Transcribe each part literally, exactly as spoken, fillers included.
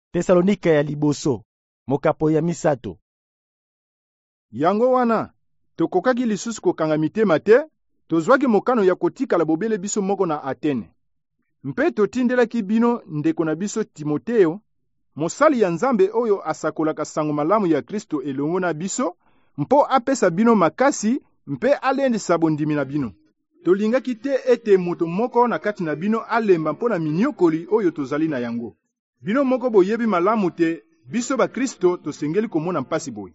Tesalonika ya liboso, mokapo ya misato. Yango wana, tokokaki lisusu kokanga mitema te, tozwaki mokano ya kotikala bobele biso moko na Atene. Mpe totindelaki bino ndeko na biso Timoteo, mosali ya Nzambe oyo asakolaka sango malamu ya Kristo elongo na biso, mpo apesa bino makasi mpe alendisa bondimi na bino. Tolingaki te ete moto moko na kati na bino alemba mpo na miniokoli oyo tozali na yango. Bino moko boyebi malamu te, biso ba Kristo tosengeli komona mpasi boye.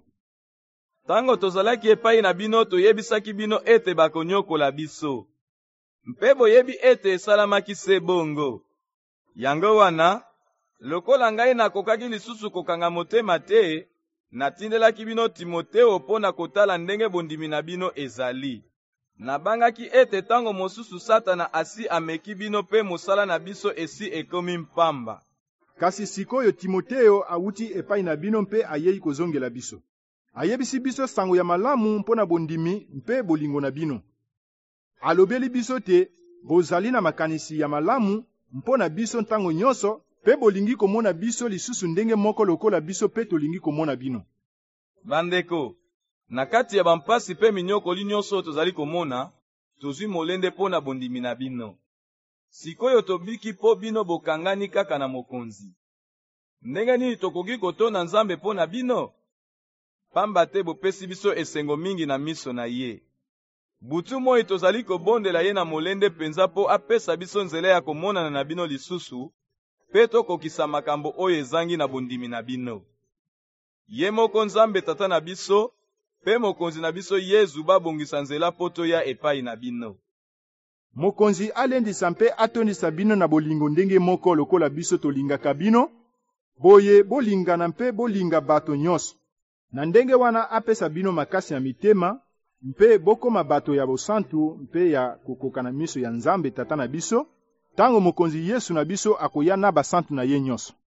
Tango tozalaki epai na bino toyebisaki bino ete bakonyokola biso. Mpe boyebi ete esalamaki se bongo. Yango wana, lokola ngai nakokaki lisusu kokanga motema te, natindelaki bino Timoteo mpo na kotala ndenge bondimi na bino ezali. Nabangaki ete tango mosusu Satana asi ameki bino pe mosala na biso esi ekomi mpamba. Kasi sikoyo Timoteo awuti epai na bino mpe ayei kozongela biso. Ayebisi biso sango ya malamu mpona bondimi mpe bolingo na bino. Alobeli biso te bozali na makanisi ya malamu mpona biso ntango nyonso pe bolingi komona biso lisusu ndenge moko lokola biso pe tolingi komona bino. Bandeko, na kati ya bampasi pe minyokoli nyonso tozali komona, tozwi molende pona bondimi na bino. Sikoyo tobiki po bino bokangani kaka na mokonzi. Ndenge nini tokoki kotona Nzambe pona bino? Pamba te bopesi biso esengo mingi na miso na ye. Butu moi tozali kobondela ye na molende penza po apesa biso nzela ya komonana na bino lisusu, pe tokokisa makambo oyo ezangi na bondimi na bino. Ye moko Nzambe tata na biso, pe mokonzi na biso Yesu babongisa nzela po toya epai na bino. Mokonzi alendisa mpe atondisa bino na bolingo ndenge moko lokola biso tolingaka bino, boye bolingana mpe bolinga bato nyonso. Na ndenge wana apesa bino makasi ya mitema, mpe bokoma bato ya bosantu mpe ya kokoka na miso ya Nzambe tata na biso, tango mokonzi Yesu na biso akoya na basantu na ye nyonso.